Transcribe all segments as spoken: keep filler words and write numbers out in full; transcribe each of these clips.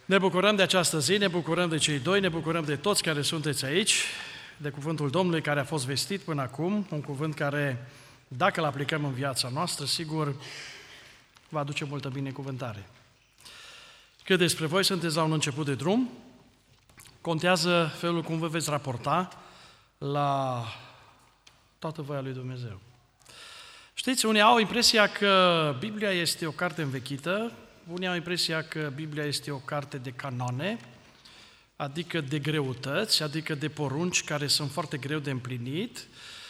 Ne bucurăm de această zi, ne bucurăm de cei doi, ne bucurăm de toți care sunteți aici, de cuvântul Domnului care a fost vestit până acum, un cuvânt care, dacă îl aplicăm în viața noastră, sigur, va aduce multă binecuvântare. Cât despre voi, sunteți la un început de drum, contează felul cum vă veți raporta la toată voia lui Dumnezeu. Știți, unii au impresia că Biblia este o carte învechită, unii au impresia că Biblia este o carte de canoane, adică de greutăți, adică de porunci care sunt foarte greu de împlinit,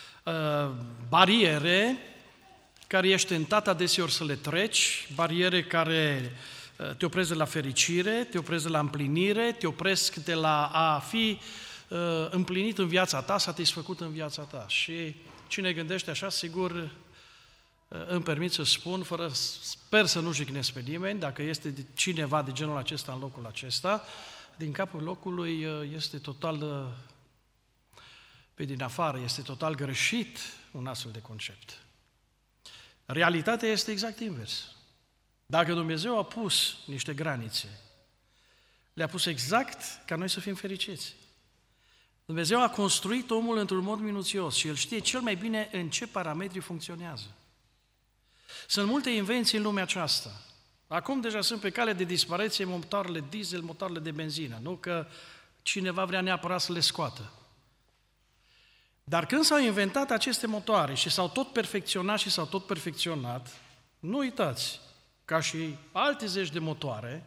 bariere care ești tentat adeseori să le treci, bariere care te opresc de la fericire, te opresc de la împlinire, te opresc de la a fi împlinit în viața ta, satisfăcut în viața ta. Și cine gândește așa, sigur, îmi permit să spun, fără, sper să nu jignesc pe nimeni, dacă este cineva de genul acesta în locul acesta, din capul locului este total, pe din afară, este total greșit un astfel de concept. Realitatea este exact invers. Dacă Dumnezeu a pus niște granițe, le-a pus exact ca noi să fim fericiți. Dumnezeu a construit omul într-un mod minuțios și El știe cel mai bine în ce parametri funcționează. Sunt multe invenții în lumea aceasta. Acum deja sunt pe cale de dispariție motoarele diesel, motoarele de benzină, nu că cineva vrea neapărat să le scoată. Dar când s-au inventat aceste motoare și s-au tot perfecționat și s-au tot perfecționat, nu uitați, ca și alte zeci de motoare,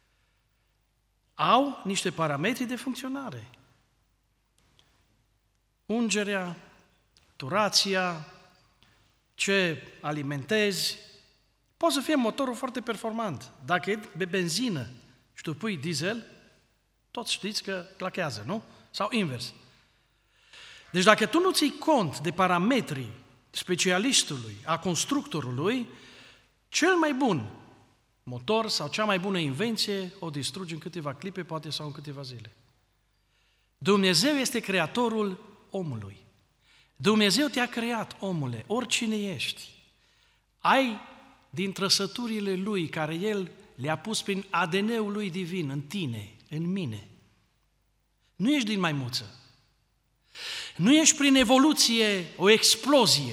au niște parametri de funcționare. Ungerea, turația, ce alimentezi, poate să fie motorul foarte performant. Dacă e pe benzină și tu pui diesel, toți știți că clachează, nu? Sau invers. Deci dacă tu nu ții cont de parametrii specialistului, a constructorului, cel mai bun motor sau cea mai bună invenție o distrugi în câteva clipe, poate sau în câteva zile. Dumnezeu este creatorul omului. Dumnezeu te-a creat, omule, oricine ești. Ai din trăsăturile Lui, care El le-a pus prin A D N-ul Lui divin, în tine, în mine. Nu ești din maimuță. Nu ești prin evoluție o explozie,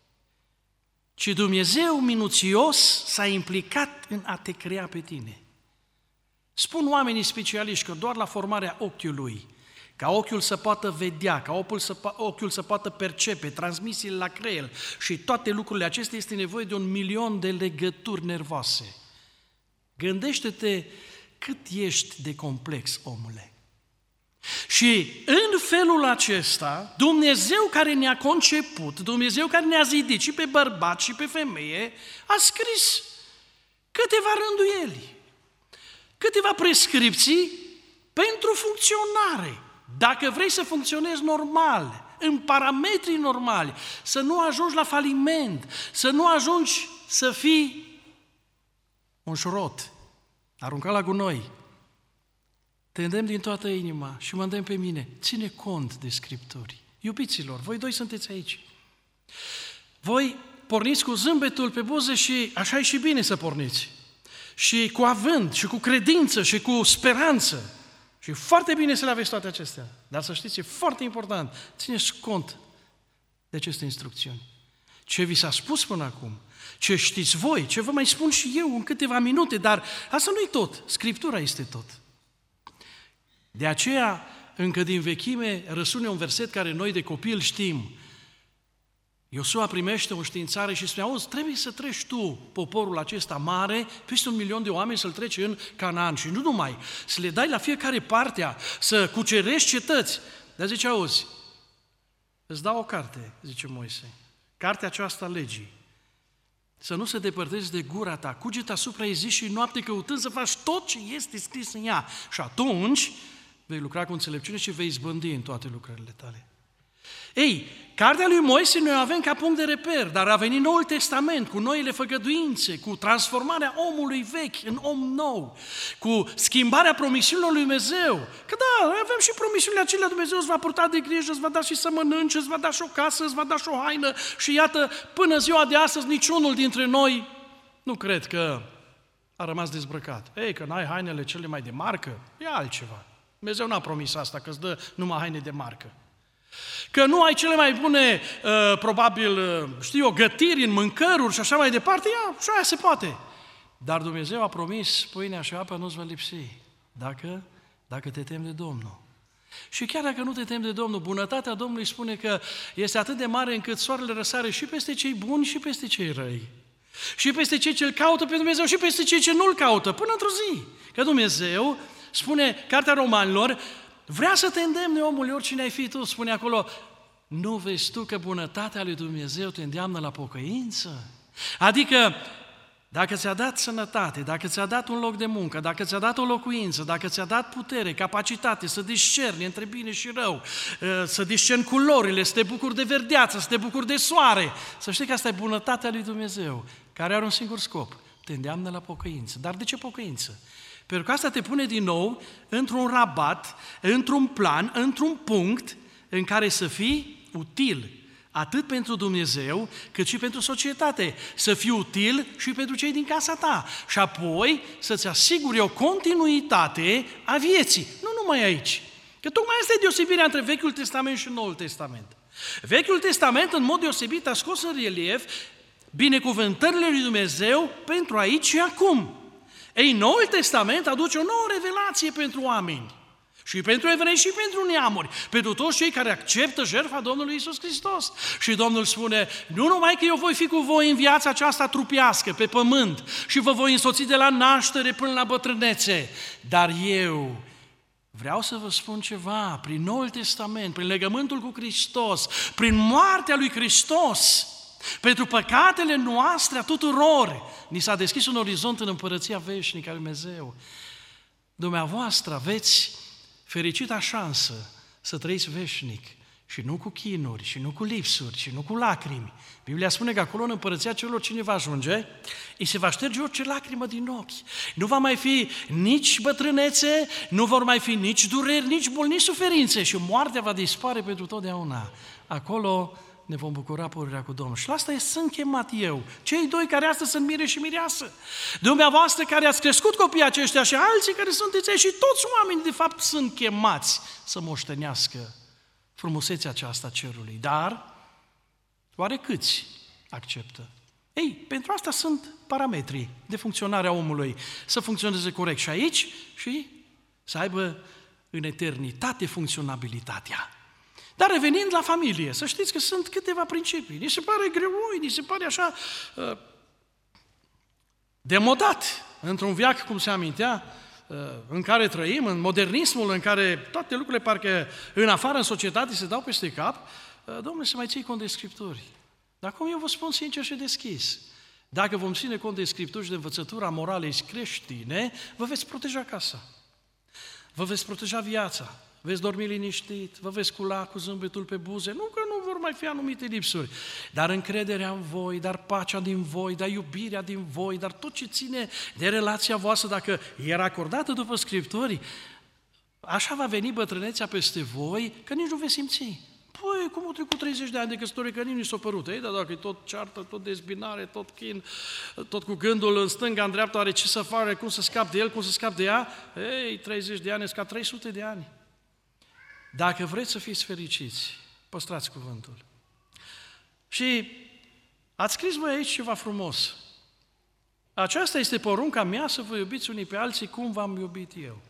ci Dumnezeu minuțios s-a implicat în a te crea pe tine. Spun oamenii specialiști că doar la formarea ochiului, ca ochiul să poată vedea, ca ochiul să, ochiul să poată percepe, transmisiile la creier și toate lucrurile acestea, este nevoie de un milion de legături nervoase. Gândește-te cât ești de complex, omule. Și în felul acesta, Dumnezeu care ne-a conceput, Dumnezeu care ne-a zidit și pe bărbat și pe femeie, a scris câteva rânduieli, câteva prescripții pentru funcționare. Dacă vrei să funcționezi normal, în parametrii normali, să nu ajungi la faliment, să nu ajungi să fii un șurot, aruncat la gunoi, te îndemn din toată inima și mă îndemn pe mine, ține cont de Scripturi. Iubiților, voi doi sunteți aici. Voi porniți cu zâmbetul pe buze și așa e și bine să porniți. Și cu avânt, și cu credință, și cu speranță. Și foarte bine să le aveți toate acestea. Dar să știți, e foarte important, țineți cont de aceste instrucțiuni. Ce vi s-a spus până acum, ce știți voi, ce vă mai spun și eu în câteva minute, dar asta nu-i tot, Scriptura este tot. De aceea, încă din vechime, răsune un verset care noi de copil știm. Iosua primește o științare și spune, auzi, trebuie să treci tu poporul acesta mare, peste un milion de oameni să-l treci în Canaan și nu numai, să le dai la fiecare partea, să cucerești cetăți. Dar zice, auzi, îți dau o carte, zice Moise, cartea aceasta a legii, să nu se depărtezi de gura ta, cugeta asupra ei zi și noapte căutând să faci tot ce este scris în ea și atunci vei lucra cu înțelepciune și vei izbândi în toate lucrările tale. Ei, cartea lui Moise noi o avem ca punct de reper, dar a venit Noul Testament cu noile făgăduințe, cu transformarea omului vechi în om nou, cu schimbarea promisiunilor lui Dumnezeu. Că da, noi avem și promisiunile acelea, Dumnezeu îți va purta de grijă, îți va da și să mănânci, îți va da și o casă, îți va da și o haină și iată, până ziua de astăzi niciunul dintre noi nu cred că a rămas dezbrăcat. Ei, că n-ai hainele cele mai de marcă, e altceva. Dumnezeu n-a promis asta, că îți dă numai haine de marcă. Că nu ai cele mai bune, uh, probabil, uh, știu eu, gătiri în mâncăruri și așa mai departe, ia, și aia se poate. Dar Dumnezeu a promis, pâinea și apa nu-ți va lipsi, dacă, dacă te temi de Domnul. Și chiar dacă nu te temi de Domnul, bunătatea Domnului spune că este atât de mare încât soarele răsare și peste cei buni și peste cei răi. Și peste cei ce îl caută pe Dumnezeu și peste cei ce nu-l caută, până într-o zi. Că Dumnezeu, spune Cartea Romanilor, vrea să te îndemne, omul, oricine ai fi tu, spune acolo, nu vezi tu că bunătatea lui Dumnezeu te îndeamnă la pocăință? Adică, dacă ți-a dat sănătate, dacă ți-a dat un loc de muncă, dacă ți-a dat o locuință, dacă ți-a dat putere, capacitate să discerni între bine și rău, să discerni culorile, să te bucuri de verdeață, să te bucuri de soare, să știi că asta e bunătatea lui Dumnezeu, care are un singur scop, te îndeamnă la pocăință. Dar de ce pocăință? Pentru că asta te pune din nou într-un rabat, într-un plan, într-un punct în care să fii util, atât pentru Dumnezeu, cât și pentru societate. Să fii util și pentru cei din casa ta. Și apoi să-ți asiguri o continuitate a vieții. Nu numai aici. Că tocmai asta e deosebirea între Vechiul Testament și Noul Testament. Vechiul Testament, în mod deosebit, a scos în relief binecuvântările lui Dumnezeu pentru aici și acum. Ei, Noul Testament aduce o nouă revelație pentru oameni. Și pentru evrei și pentru neamuri, pentru toți cei care acceptă jertfa Domnului Iisus Hristos. Și Domnul spune, nu numai că eu voi fi cu voi în viața aceasta trupească, pe pământ, și vă voi însoți de la naștere până la bătrânețe, dar eu vreau să vă spun ceva, prin Noul Testament, prin legământul cu Hristos, prin moartea lui Hristos, pentru păcatele noastre a tuturor, ni s-a deschis un orizont în împărăția veșnică a lui Dumnezeu. Dumneavoastră aveți fericita șansă să trăiți veșnic și nu cu chinuri, și nu cu lipsuri, și nu cu lacrimi. Biblia spune că acolo în împărăția celor cine va ajunge, îi se va șterge orice lacrimă din ochi. Nu va mai fi nici bătrânețe, nu vor mai fi nici dureri, nici boli, nici suferințe și moartea va dispare pentru totdeauna. Acolo ne vom bucura pururea cu Domnul. Și la asta sunt chemat eu. Cei doi care astăzi sunt mire și mireasă. Dumneavoastră care ați crescut copiii aceștia și alții care sunteți aici și toți oamenii de fapt sunt chemați să moștenească frumusețea aceasta a cerului. Dar, oare câți acceptă? Ei, pentru asta sunt parametrii de funcționare a omului. Să funcționeze corect și aici și să aibă în eternitate funcționabilitatea. Dar revenind la familie, să știți că sunt câteva principii. Ni se pare greoi, ni se pare așa uh, demodat într-un veac, cum se amintea, uh, în care trăim, în modernismul, în care toate lucrurile parcă în afară, în societate, se dau peste cap. Uh, Domnule, să mai ții cont de Scripturi. Dar cum eu vă spun sincer și deschis, dacă vom ține cont de Scripturi și de învățătura moralei creștine, vă veți proteja casa, vă veți proteja viața, veți dormi liniștit, vă veți cula cu zâmbetul pe buze, nu că nu vor mai fi anumite lipsuri, dar încrederea în voi, dar pacea din voi, dar iubirea din voi, dar tot ce ține de relația voastră, dacă era acordată după Scripturi, așa va veni bătrânețea peste voi, că nici nu veți simți. Păi, cum au trecut treizeci de ani de căsătorie, că nici nu s-a părut, ei, dar dacă e tot ceartă, tot dezbinare, tot chin, tot cu gândul în stânga, în dreapta, are ce să facă, cum să scap de el, cum să scap de ea, ei, treizeci de ani, sunt ca trei sute de ani. Dacă vreți să fiți fericiți, păstrați cuvântul. Și ați scris voi aici ceva frumos. Aceasta este porunca mea, să vă iubiți unii pe alții cum v-am iubit eu.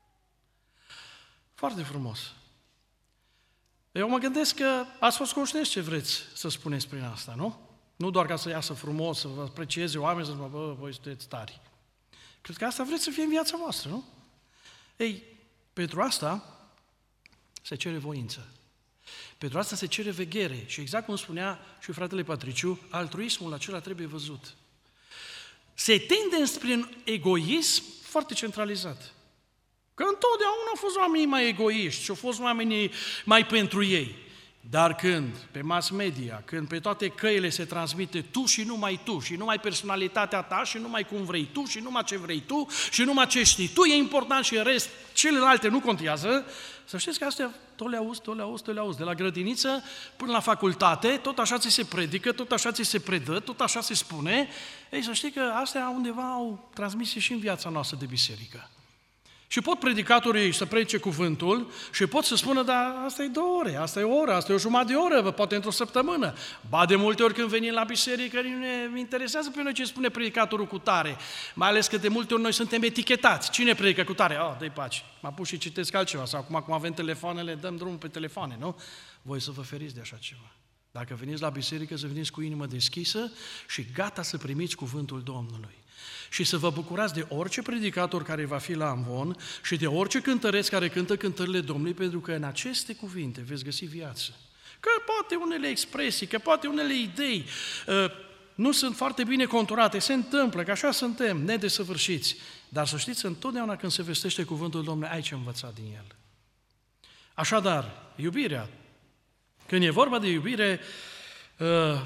Foarte frumos. Eu mă gândesc că ați fost conștienți ce vreți să spuneți prin asta, nu? Nu doar ca să iasă frumos, să vă aprecieze oameni, să vă bă, voi sunteți tari. Cred că asta vreți să fie în viața voastră, nu? Ei, pentru asta se cere voință. Pentru asta se cere veghere. Și exact cum spunea și fratele Patriciu, altruismul acela trebuie văzut. Se tinde spre un egoism foarte centralizat. Că întotdeauna au fost oamenii mai egoiști și au fost oamenii mai pentru ei. Dar când pe mass media, când pe toate căile se transmite tu și numai tu, și numai personalitatea ta, și numai cum vrei tu, și numai ce vrei tu, și numai ce știi tu, e important și în rest, celelalte nu contează, să știți că astea tot le auzi, tot le auzi, tot le auzi. De la grădiniță până la facultate, tot așa ți se predică, tot așa ți se predă, tot așa se spune. Ei, să știi că astea undeva au transmisie și în viața noastră de biserică. Și pot predicatorii să predice cuvântul și pot să spună, dar asta e două ore, asta e o oră, asta e o jumătate de oră, poate într-o săptămână. Ba, de multe ori când venim la biserică, nu ne interesează pe noi ce spune predicatorul cu tare, mai ales că de multe ori noi suntem etichetați. Cine predică cu tare? Oh, dă-i pace, mă apuc și citesc altceva, sau acum cum avem telefoanele, dăm drumul pe telefoane, nu? Voi să vă feriți de așa ceva. Dacă veniți la biserică, să veniți cu inimă deschisă și gata să primiți cuvântul Domnului. Și să vă bucurați de orice predicator care va fi la amvon și de orice cântăreț care cântă cântările Domnului, pentru că în aceste cuvinte veți găsi viață. Că poate unele expresii, că poate unele idei uh, nu sunt foarte bine conturate, se întâmplă, că așa suntem, nedesăvârșiți. Dar să știți, întotdeauna când se vestește cuvântul Domnului, ai ce învăța din el. Așadar, iubirea. Când e vorba de iubire, uh,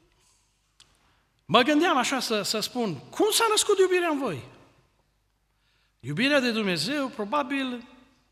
mă gândeam așa să, să spun, cum s-a născut iubirea în voi? Iubirea de Dumnezeu, probabil,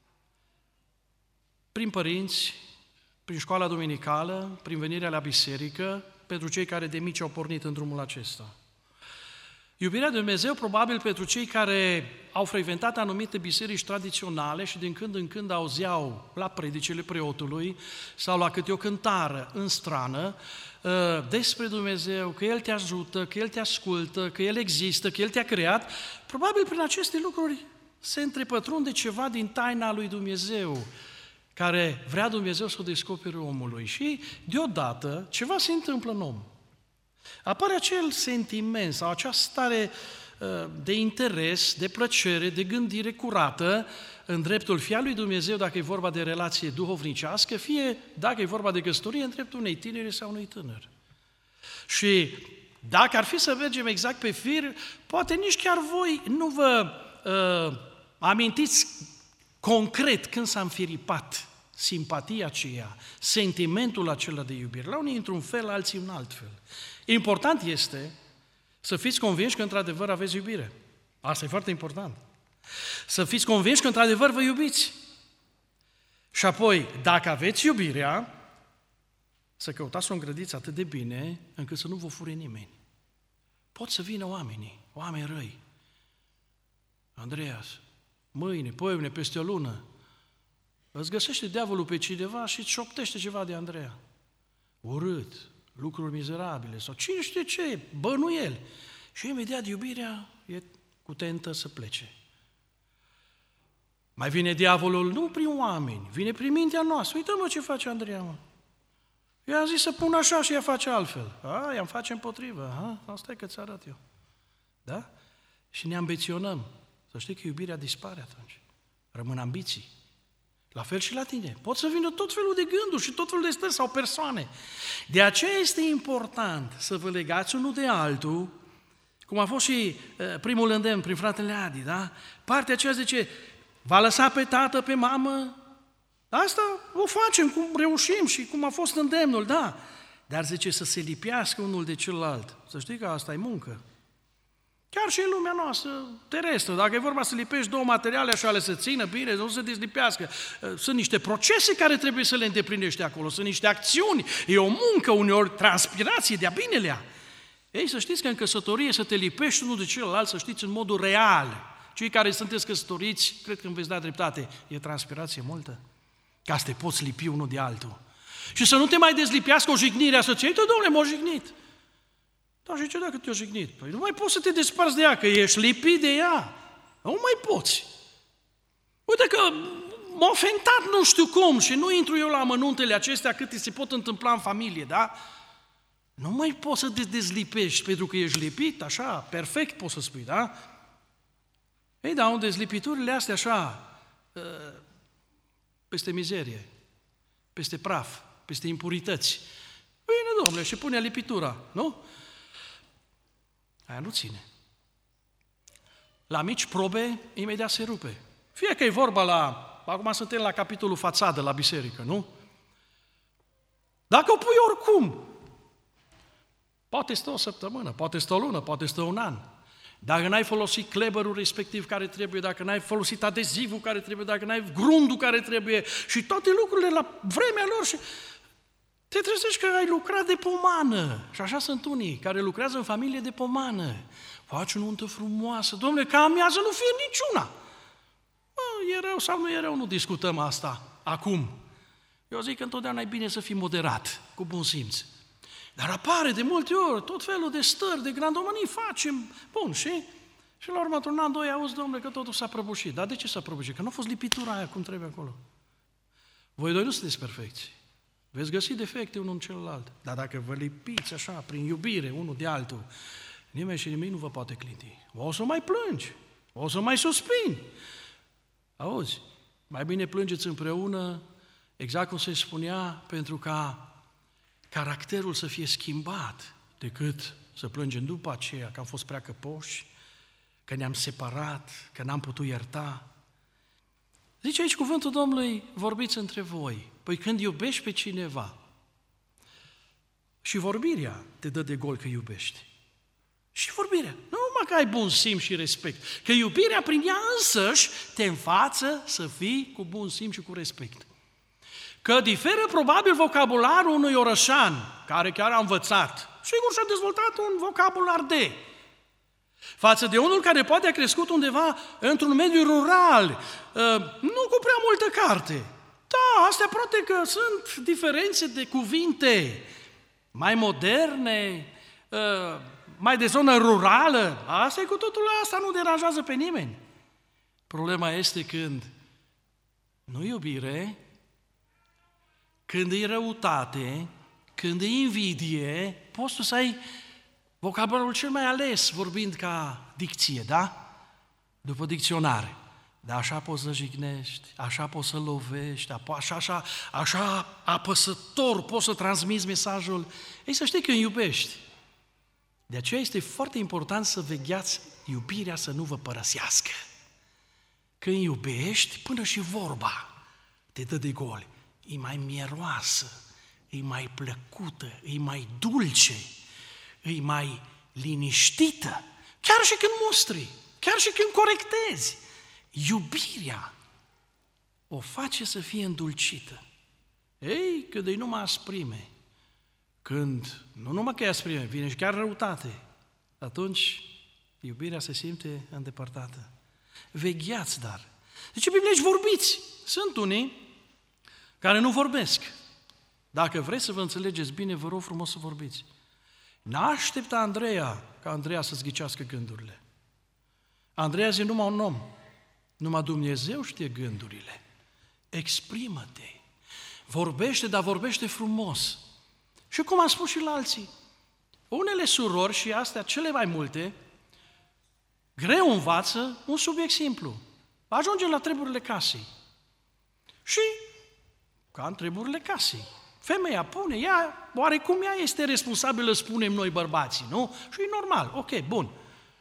prin părinți, prin școala duminicală, prin venirea la biserică, pentru cei care de mici au pornit în drumul acesta. Iubirea de Dumnezeu, probabil, pentru cei care au frecventat anumite biserici tradiționale și din când în când auzeau la predicile preotului sau la câte o cântară în strană despre Dumnezeu, că El te ajută, că El te ascultă, că El există, că El te-a creat, probabil prin aceste lucruri se întrepătrunde ceva din taina lui Dumnezeu, care vrea Dumnezeu să o descopere omului. Și deodată ceva se întâmplă în om. Apare acel sentiment sau acea stare de interes, de plăcere, de gândire curată în dreptul fie al lui Dumnezeu, dacă e vorba de relație duhovnicească, fie dacă e vorba de căsătorie în dreptul unei tinere sau unui tânăr. Și dacă ar fi să mergem exact pe fir, poate nici chiar voi nu vă uh, amintiți concret când s-a înfiripat simpatia aceea, sentimentul acela de iubire. La unii într-un fel, alții în alt fel. Important este să fiți convinși că într-adevăr aveți iubire. Asta e foarte important. Să fiți convinși că într-adevăr vă iubiți. Și apoi, dacă aveți iubirea, să căutați o îngrădiți atât de bine încât să nu vă fure nimeni. Pot să vină oamenii, oameni răi. Andreas, mâine, poimne, peste o lună, îți găsește diavolul pe cineva și îți șoptește ceva de Andreea. Urât, lucruri mizerabile sau cine știe ce, bănuieli. Și imediat iubirea e cutentă să plece. Mai vine diavolul nu prin oameni, vine prin mintea noastră. Uită-mă ce face Andreea, mă. I-a zis să pun așa și ea face altfel. A, i-am face împotrivă. A, asta e că ți arăt eu. Da? Și ne ambiționăm. Să știi că iubirea dispare atunci. Rămân ambiții. La fel și la tine. Pot să vină tot felul de gânduri și tot felul de stări sau persoane. De aceea este important să vă legați unul de altul, cum a fost și uh, primul îndemn prin fratele Adi, da? Partea aceea zice, va lăsa pe tată, pe mamă. Asta o facem cum reușim și cum a fost îndemnul, da. Dar zice să se lipească unul de celălalt. Să știi că asta e muncă. Chiar și în lumea noastră terestră, dacă e vorba să lipești două materiale așa, le să țină bine, nu se dezlipească. Sunt niște procese care trebuie să le îndeplinești acolo, sunt niște acțiuni, e o muncă, uneori transpirație de-a binelea. Ei, să știți că în căsătorie să te lipești unul de celălalt, să știți în modul real. Cei care sunteți căsătoriți, cred că îmi veți da dreptate, e transpirație multă, ca să te poți lipi unul de altul. Și să nu te mai dezlipească o jignire a soției, uite, domnule, m-a jignit. Dar și ce dacă te-a jignit? Păi nu mai poți să te desparți de ea, că ești lipit de ea. Nu mai poți. Uite că m-a ofendat nu știu cum și nu intru eu la amănuntele acestea cât se pot întâmpla în familie, da? Nu mai poți să te dezlipești pentru că ești lipit, așa, perfect poți să spui, da? Ei, da, unde dezlipiturile astea așa, peste mizerie, peste praf, peste impurități. Bine, domnule, și pune lipitura, nu? Aia nu ține. La mici probe, imediat se rupe. Fie că e vorba la, acum suntem la capitolul fațadă, la biserică, nu? Dacă o pui oricum, poate stă o săptămână, poate stă o lună, poate stă un an. Dacă n-ai folosit kleberul respectiv care trebuie, dacă n-ai folosit adezivul care trebuie, dacă n-ai grundul care trebuie și toate lucrurile la vremea lor și te trezești că ai lucrat de pomană. Și așa sunt unii care lucrează în familie de pomană. Faci o nuntă frumoasă. Dom'le, ca amiază nu fie niciuna. Bă, e rău sau nu e rău, nu discutăm asta acum. Eu zic că întotdeauna e bine să fii moderat, cu bun simț. Dar apare de multe ori tot felul de stări, de grandomanii, facem, bun, și? Și la următorul an, doi, auzi, domnule, că totul s-a prăbușit. Dar de ce s-a prăbușit? Că nu a fost lipitura aia cum trebuie acolo. Voi doi nu sunteți perfecți. Veți găsi defecte unul în celălalt. Dar dacă vă lipiți așa, prin iubire, unul de altul, nimeni și nimic nu vă poate clinti. O să mai plângi, o să mai suspini. Auzi, mai bine plângeți împreună, exact cum se spunea, pentru ca caracterul să fie schimbat, decât să plângem după aceea că am fost prea căpoși, că ne-am separat, că n-am putut ierta. Zice aici cuvântul Domnului, vorbiți între voi. Păi când iubești pe cineva, și vorbirea te dă de gol că iubești. Și vorbirea, nu numai că ai bun simț și respect, că iubirea prin ea însăși te învață să fii cu bun simț și cu respect. Că diferă probabil vocabularul unui orășan, care chiar a învățat, sigur și-a dezvoltat un vocabular de, față de unul care poate a crescut undeva într-un mediu rural, nu cu prea multă carte. Da, astea poate că sunt diferențe de cuvinte mai moderne, mai de zonă rurală, asta e cu totul, asta nu deranjează pe nimeni. Problema este când nu iubire, când e răutate, când e invidie, poți tu să ai vocabularul cel mai ales, vorbind ca dicție, da? După dicționare. Dar așa poți să jignești, așa poți să lovești, așa, așa, așa apăsător poți să transmiți mesajul. Ei, să știi că îi iubești. De aceea este foarte important să vegheați iubirea să nu vă părăsească. Când iubești, până și vorba te dă de gol. E mai mieroasă, e mai plăcută, e mai dulce, e mai liniștită. Chiar și când mustri, chiar și când corectezi. Iubirea o face să fie îndulcită. Ei, când e numai asprime, când nu numai că e asprime, vine și chiar răutate, atunci iubirea se simte îndepărtată. Vegheați, dar. Deci, Biblia, aici vorbiți. Sunt unii care nu vorbesc. Dacă vreți să vă înțelegeți bine, vă rog frumos să vorbiți. N-aștepta Andreea ca Andreea să-ți ghicească gândurile. Andreea zi numai un om. Numai Dumnezeu știe gândurile. Exprimă-te. Vorbește, dar vorbește frumos. Și cum am spus și la alții, unele surori, și astea cele mai multe, greu învață un subiect simplu. Ajunge la treburile casei. Și, ca în treburile casei, femeia pune, ea, oarecum ea este responsabilă, spunem noi bărbații, nu? Și e normal, ok, bun.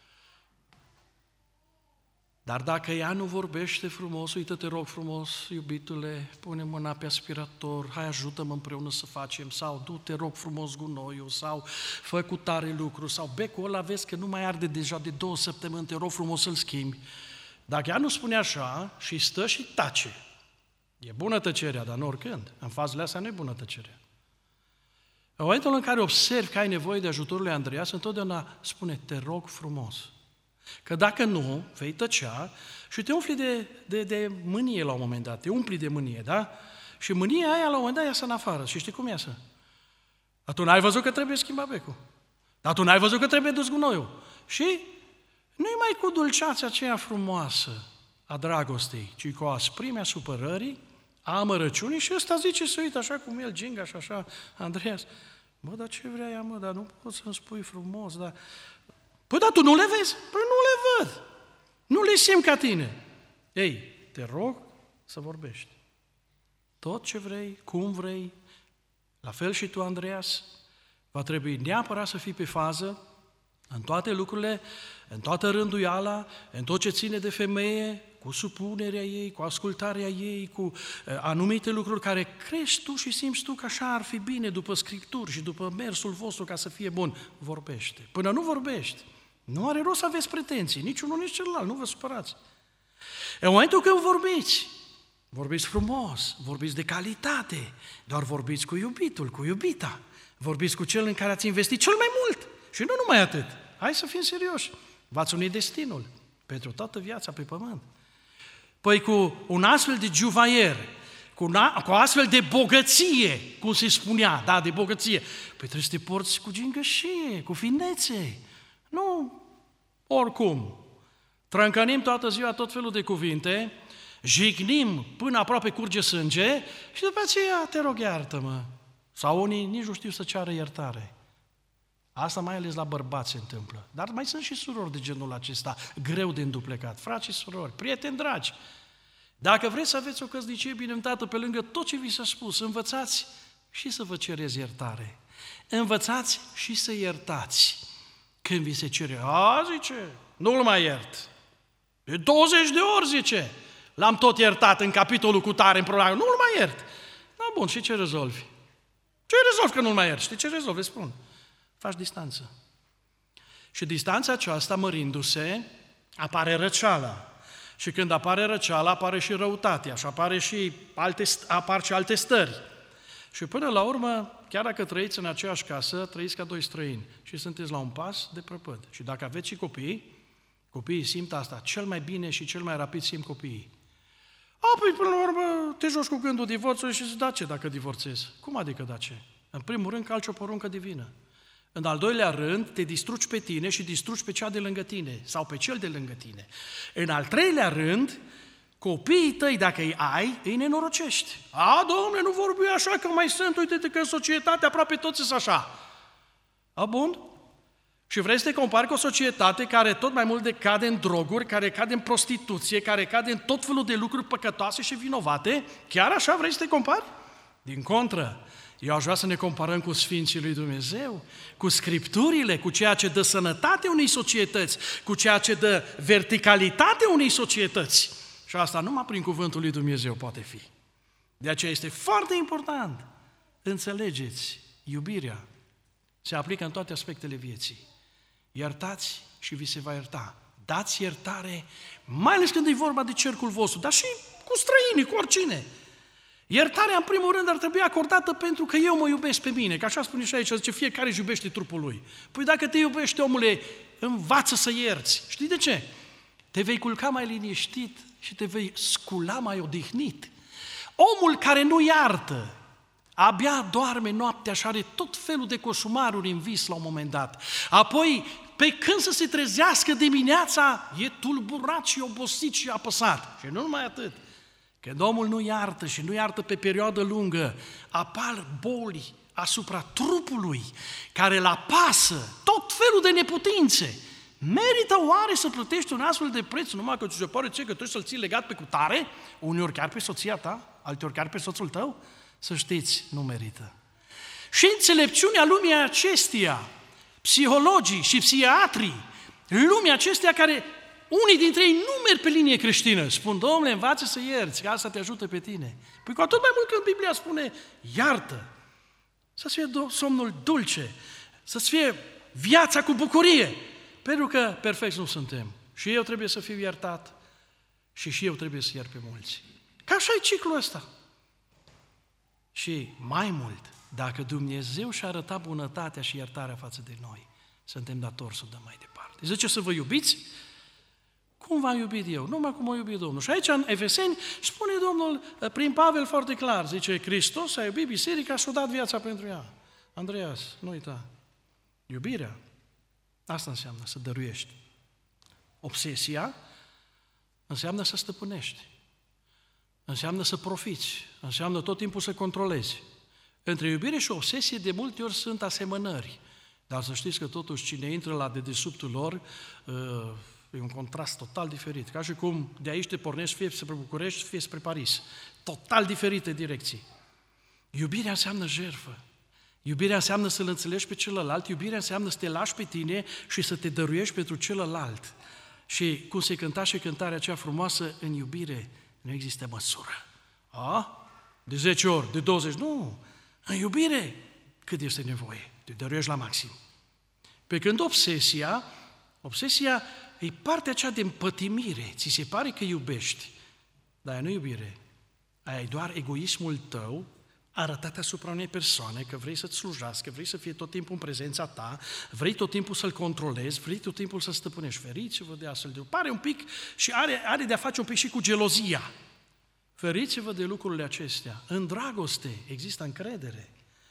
Dar dacă ea nu vorbește frumos, uite, te rog frumos, iubitule, pune mâna pe aspirator, hai ajută-mă împreună să facem, sau du, te rog frumos gunoiul, sau fă cu tare lucru, sau becul ăla vezi că nu mai arde deja de două săptămâni, te rog frumos să-l schimbi. Dacă ea nu spune așa și stă și tace, e bună tăcerea, dar nu oricând. În fazele astea nu e bună tăcerea. În momentul în care observi că ai nevoie de ajutorul lui Andreas, întotdeauna spune, te rog frumos. Că dacă nu, vei tăcea și te umfli de, de, de mânie la un moment dat, te umpli de mânie, da? Și mânia aia la un moment dat iasă în afară. Și știi cum iasă? Dar tu n-ai văzut că trebuie schimbat becul. Dar tu n-ai văzut că trebuie dus gunoiul. Și nu-i mai cu dulceața aceea frumoasă a dragostei, ci cu asprimea supărării, a amărăciunii și ăsta zice să uită așa cum el ginga și așa, Andreas, mă, dar ce vrea ea, mă, dar nu poți să-mi spui frumos, dar... Păi, dar tu nu le vezi? Păi nu le văd. Nu le simt ca tine. Ei, te rog să vorbești. Tot ce vrei, cum vrei, la fel și tu, Andreas, va trebui neapărat să fii pe fază În toate lucrurile, în toată rânduiala, în tot ce ține de femeie, cu supunerea ei, cu ascultarea ei, cu uh, anumite lucruri care crezi tu și simți tu că așa ar fi bine după Scripturi și după mersul vostru ca să fie bun, vorbește. Până nu vorbești, nu are rost să aveți pretenții, nici unul, nici celălalt, nu vă supărați. În momentul când vorbiți, vorbiți frumos, vorbiți de calitate, doar vorbiți cu iubitul, cu iubita, vorbiți cu cel în care ați investit cel mai mult și nu numai atât. Hai să fim serioși, v-ați unit destinul pentru toată viața pe pământ. Păi cu un astfel de juvaier, cu, una, cu o astfel de bogăție, cum se spunea, da, de bogăție, păi trebuie să te porți cu gingășie, cu finețe, nu oricum. Trâncănim toată ziua tot felul de cuvinte, jignim până aproape curge sânge și după aceea te rog iartă-mă. Sau unii nici nu știu să ceară iertare. Asta mai ales la bărbați se întâmplă. Dar mai sunt și surori de genul acesta, greu de înduplecat. Frați și surori, prieteni dragi, dacă vreți să aveți o căsnicie binecuvântată pe lângă tot ce vi s-a spus, învățați și să vă cereți iertare. Învățați și să iertați. Când vi se cere, a, zice, nu-l mai iert. De douăzeci de ori, zice, l-am tot iertat în capitolul cu tare, în programă, nu-l mai iert. Da, bun, și ce rezolvi? Ce rezolvi că nu-l mai ierți? Știi ce rezolvi? Spun. Faci distanță. Și distanța aceasta, mărindu-se, apare răceala. Și când apare răceala, apare și răutatea și apare și alte, apar și alte stări. Și până la urmă, chiar dacă trăiți în aceeași casă, trăiți ca doi străini și sunteți la un pas de prăpăd. Și dacă aveți și copii, copiii simt asta. Cel mai bine și cel mai rapid simt copiii. A, păi până la urmă te joci cu gândul divorțului și zici, da ce dacă divorțezi? Cum adică da ce? În primul rând calci o poruncă divină. În al doilea rând, te distrugi pe tine și distrugi pe cea de lângă tine sau pe cel de lângă tine. În al treilea rând, copiii tăi, dacă îi ai, îi nenorocești. A, Dom'le, nu vorbi așa, că mai sunt, uite-te că în societate aproape toți sunt așa. A, bun? Și vrei să te compari cu o societate care tot mai mult de cade în droguri, care cade în prostituție, care cade în tot felul de lucruri păcătoase și vinovate? Chiar așa vrei să te compari? Din contră, eu aș vrea să ne comparăm cu Sfinții lui Dumnezeu, cu Scripturile, cu ceea ce dă sănătate unei societăți, cu ceea ce dă verticalitate unei societăți. Și asta numai prin cuvântul lui Dumnezeu poate fi. De aceea este foarte important, înțelegeți, iubirea se aplică în toate aspectele vieții. Iertați și vi se va ierta. Dați iertare, mai ales când e vorba de cercul vostru, dar și cu străinii, cu oricine. Iertarea, în primul rând, ar trebui acordată pentru că eu mă iubesc pe mine, că așa spune și aici, zice, fiecare își iubește trupul lui. Păi dacă te iubești, omule, învață să ierți. Știi de ce? Te vei culca mai liniștit și te vei scula mai odihnit. Omul care nu iartă, abia doarme noaptea și are tot felul de coșmaruri în vis la un moment dat. Apoi, pe când să se trezească dimineața, e tulburat și obosit și apăsat. Și nu numai atât. Când omul nu iartă și nu iartă pe perioadă lungă, apar boli asupra trupului care îl apasă, tot felul de neputințe. Merită oare să plătești un astfel de preț numai că ți se pare ce, că trebuie să-l ții legat pe cutare, uneori chiar pe soția ta, alteori chiar pe soțul tău? Să știți, nu merită. Și înțelepciunea lumii acesteia, psihologii și psihiatrii, lumea acesteia care unii dintre ei nu merg pe linie creștină, spun, Dom'le, învață să ierți, că asta te ajută pe tine. Păi cu atât mai mult când Biblia spune, iartă, să-ți fie somnul dulce, să-ți fie viața cu bucurie, pentru că perfecți nu suntem. Și eu trebuie să fiu iertat și și eu trebuie să iert pe mulți. Că așa e ciclul ăsta. Și mai mult, dacă Dumnezeu și-a arătat bunătatea și iertarea față de noi, suntem datori să o dăm mai departe. Zice să vă iubiți? Cum v-am iubit eu? Numai cum a iubit Domnul. Și aici în Efeseni spune Domnul, prin Pavel foarte clar, zice, Hristos a iubit biserica și a dat viața pentru ea. Andreas, nu uita, iubirea, asta înseamnă să dăruiești. Obsesia înseamnă să stăpânești. Înseamnă să profiți, înseamnă tot timpul să controlezi. Între iubire și obsesie de multe ori sunt asemănări, dar să știți că totuși cine intră la dedesubtul lor e un contrast total diferit. Ca și cum de aici te pornești fie spre București, fie spre Paris. Total diferite direcții. Iubirea înseamnă jertfă. Iubirea înseamnă să-l înțelegi pe celălalt, iubirea înseamnă să te lași pe tine și să te dăruiești pentru celălalt. Și cum se cânta și cântarea aceea frumoasă, în iubire nu există măsură. A? De zece ori, de douăzeci, nu. În iubire, cât este nevoie? Te dăruiești la maxim. Pe când obsesia, obsesia e partea aceea de împătimire. Ți se pare că iubești, dar aia nu iubire. Aia e doar egoismul tău arătat asupra unei persoane, că vrei să-ți slujească, vrei să fie tot timpul în prezența ta, vrei tot timpul să-l controlezi, vrei tot timpul să stăpânești. Feriți-vă de astfel de... Pare un pic și are, are de-a face un pic și cu gelozia. Feriți-vă de lucrurile acestea. În dragoste există încredere.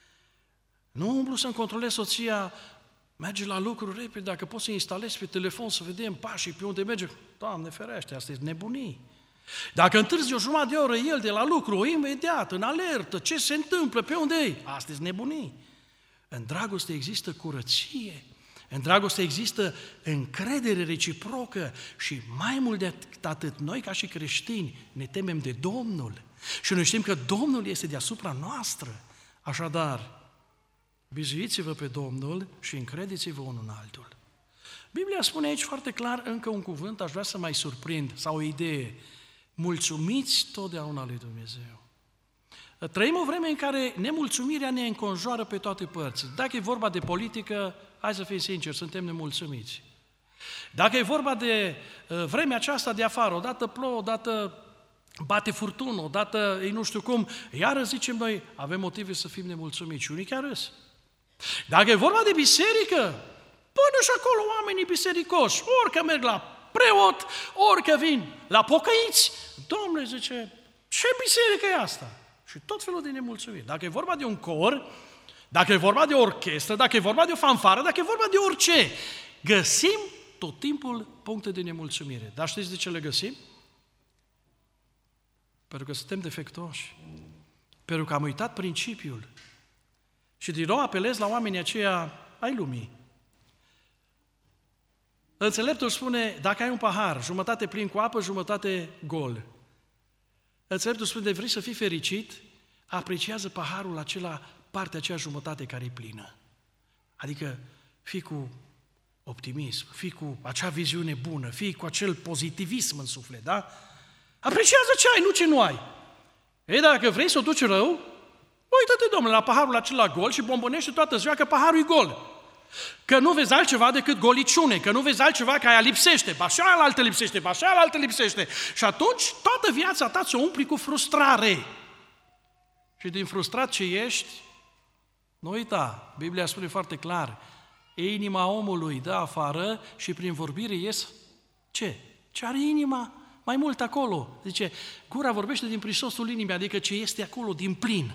Nu umblu să-mi controlez soția, merge la lucru repede, dacă poți să instalezi pe telefon să vedem pașii pe unde merge. Doamne ferește, asta e nebunii. Dacă întârzi o jumătate de oră el de la lucru, imediat, în alertă, ce se întâmplă, pe unde e? Asta e nebunii. În dragoste există curăție, în dragoste există încredere reciprocă și mai mult de atât, noi ca și creștini ne temem de Domnul și noi știm că Domnul este deasupra noastră. Așadar, bizuiți-vă pe Domnul și încredeți-vă unul în altul. Biblia spune aici foarte clar încă un cuvânt, aș vrea să mai surprind, sau o idee. Mulțumiți totdeauna lui Dumnezeu. Trăim o vreme în care nemulțumirea ne înconjoară pe toate părțile. Dacă e vorba de politică, hai să fim sinceri, suntem nemulțumiți. Dacă e vorba de uh, vremea aceasta de afară, odată plouă, odată bate furtună, odată ei nu știu cum, iară zicem noi, avem motive să fim nemulțumiți și unii chiar râs. Dacă e vorba de biserică, până și acolo oamenii bisericoși, orică merg la preot, orică vin la pocăiți, Domnule zice, ce biserică e asta? Și tot felul de nemulțumiri. Dacă e vorba de un cor, dacă e vorba de o orchestră, dacă e vorba de o fanfară, dacă e vorba de orice, găsim tot timpul puncte de nemulțumire. Dar știți de ce le găsim? Pentru că suntem defectuoși. Pentru că am uitat principiul. Și din nou apelez la oamenii aceia ai lumii. Înțeleptul spune, dacă ai un pahar, jumătate plin cu apă, jumătate gol. Înțeleptul spune, de vrei să fii fericit, apreciază paharul acela, partea aceea jumătate care e plină. Adică fii cu optimism, fii cu acea viziune bună, fii cu acel pozitivism în suflet, da? Apreciază ce ai, nu ce nu ai. Ei, dacă vrei să o duci rău, uită-te, domnule, la paharul acela gol și bombonește toată ziua că paharul e gol. Că nu vezi altceva decât goliciune, că nu vezi altceva că aia lipsește, ba și aia altă lipsește, ba și aia altă lipsește. Și atunci toată viața ta ți-o umpli cu frustrare. Și din frustrat ce ești, nu uita, Biblia spune foarte clar, inima omului dă afară și prin vorbire ies ce? Ce are inima? Mai mult acolo. Zice, gura vorbește din prisosul inimii, adică ce este acolo din plin.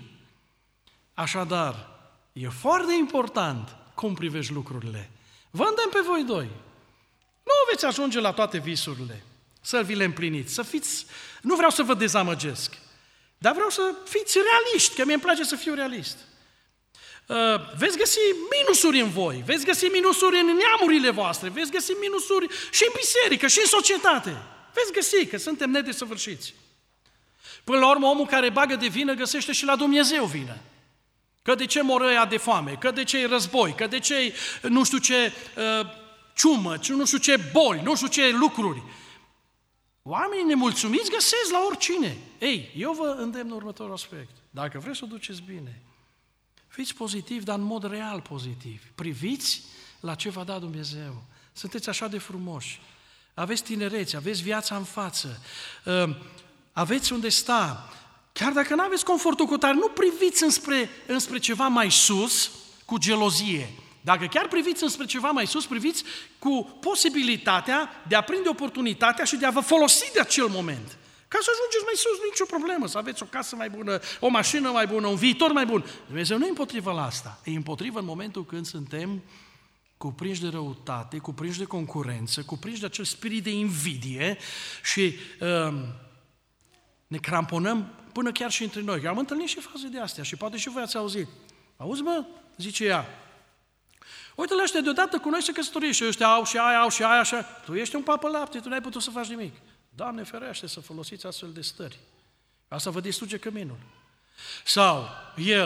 Așadar, e foarte important cum privești lucrurile. Vă îndemn pe voi doi. Nu veți ajunge la toate visurile, să vi le împliniți, să fiți... Nu vreau să vă dezamăgesc, dar vreau să fiți realiști, că mie îmi place să fiu realist. Uh, veți găsi minusuri în voi, veți găsi minusuri în neamurile voastre, veți găsi minusuri și în biserică, și în societate. Veți găsi că suntem nedesăvârșiți. Până la urmă, omul care bagă de vină găsește și la Dumnezeu vină. Că de ce moră ea de foame, că de ce e război, că de ce nu știu ce uh, ciumă, nu știu ce boli, nu știu ce lucruri. Oamenii nemulțumiți găsesc la oricine. Ei, eu vă îndemn următorul aspect. Dacă vreți să o duceți bine, fiți pozitivi, dar în mod real pozitiv. Priviți la ce v-a dat Dumnezeu. Sunteți așa de frumoși. Aveți tinerețe, aveți viața în față, uh, aveți unde sta. Chiar dacă nu aveți confortul cu tare, nu priviți înspre, înspre ceva mai sus cu gelozie. Dacă chiar priviți înspre ceva mai sus, priviți cu posibilitatea de a prinde oportunitatea și de a vă folosi de acel moment. Ca să ajungeți mai sus, nicio problemă, să aveți o casă mai bună, o mașină mai bună, un viitor mai bun. Dumnezeu nu e împotrivă la asta. E împotrivă în momentul când suntem cuprinși de răutate, cuprinși de concurență, cuprinși de acel spirit de invidie și uh, ne cramponăm până chiar și între noi. Eu am întâlnit și faze de astea și poate și voi ați auzit. Auzi, mă, zice ea, uite la ăștia deodată cu noi se căsătorie și ăștia au și aia, au și aia, așa. Tu ești un papă lapte, tu n-ai putut să faci nimic. Doamne ferește să folosiți astfel de stări. Asta vă distruge căminul. Sau el,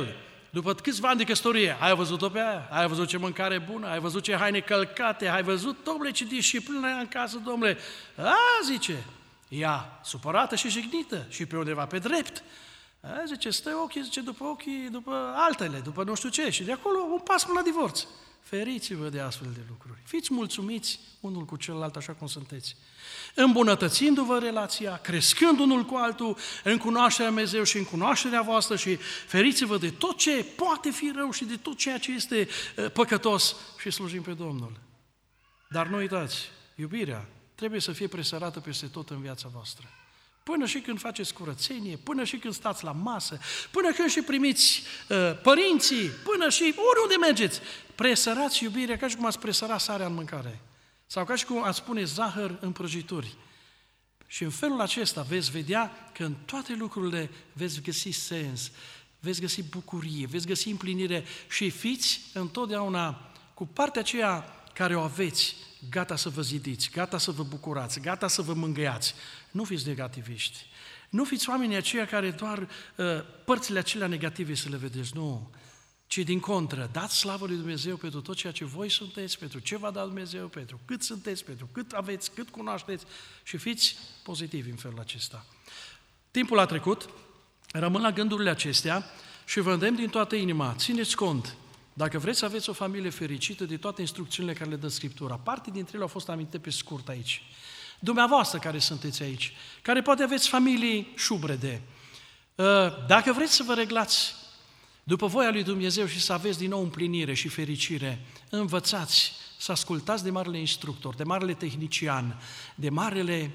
după câțiva ani de căsătorie, ai văzut-o pe aia? Ai văzut ce mâncare bună? Ai văzut ce haine călcate? Ai văzut, domnule, ce disciplină ai în casă, domnule? A, zice, ea supărată și jignită și pe undeva pe drept. A, zice, stă ochii, zice, după ochii, după altele, după nu știu ce. Și de acolo un pas până la divorț. Feriți-vă de astfel de lucruri. Fiți mulțumiți unul cu celălalt așa cum sunteți. Îmbunătățindu-vă relația, crescând unul cu altul în cunoașterea Lui Dumnezeu și în cunoașterea voastră și feriți-vă de tot ce poate fi rău și de tot ceea ce este păcătos și slujim pe Domnul. Dar nu uitați, iubirea trebuie să fie presărată peste tot în viața voastră. Până și când faceți curățenie, până și când stați la masă, până când și primiți uh, părinții, până și oriunde mergeți, presărați iubirea ca și cum ați presăra sarea în mâncare. Sau ca și cum ați pune zahăr în prăjituri. Și în felul acesta veți vedea că în toate lucrurile veți găsi sens, veți găsi bucurie, veți găsi împlinire și fiți întotdeauna cu partea aceea care o aveți, gata să vă zidiți, gata să vă bucurați, gata să vă mângâiați. Nu fiți negativiști. Nu fiți oamenii aceia care doar uh, părțile acelea negative să le vedeți, nu. Ci din contră, dați slavă lui Dumnezeu pentru tot ceea ce voi sunteți, pentru ce v-a dat Dumnezeu, pentru cât sunteți, pentru cât aveți, cât cunoașteți și fiți pozitivi în felul acesta. Timpul a trecut, rămân la gândurile acestea și vă îndemn din toată inima, țineți cont, dacă vreți să aveți o familie fericită de toate instrucțiunile care le dă Scriptura. Parte dintre ele au fost amintite pe scurt aici. Dumneavoastră care sunteți aici, care poate aveți familii șubrede, dacă vreți să vă reglați după voia lui Dumnezeu și să aveți din nou împlinire și fericire, învățați să ascultați de marele instructor, de marele tehnician, de marele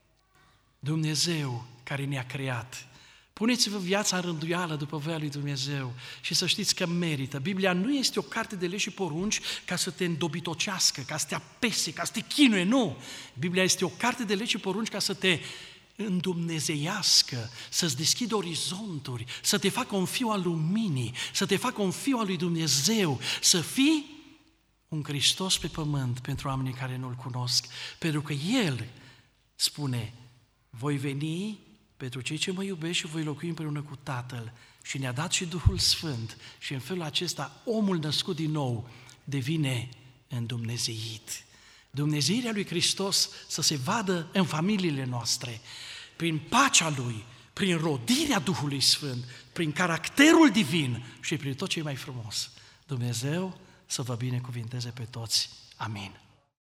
Dumnezeu care ne-a creat. Puneți-vă viața în rânduială după voia lui Dumnezeu și să știți că merită. Biblia nu este o carte de legi și porunci ca să te îndobitocească, ca să te apese, ca să te chinuie, nu! Biblia este o carte de legi și porunci ca să te îndumnezeiască, să-ți deschidă orizonturi, să te facă un fiu al luminii, să te facă un fiu al lui Dumnezeu, să fii un Hristos pe pământ pentru oamenii care nu-L cunosc. Pentru că El spune, voi veni pentru cei ce mă iubesc și voi locui împreună cu Tatăl. Și ne-a dat și Duhul Sfânt și în felul acesta omul născut din nou devine îndumnezeit. Dumnezeirea lui Hristos să se vadă în familiile noastre, prin pacea Lui, prin rodirea Duhului Sfânt, prin caracterul divin și prin tot ce e mai frumos. Dumnezeu să vă binecuvinteze pe toți. Amin.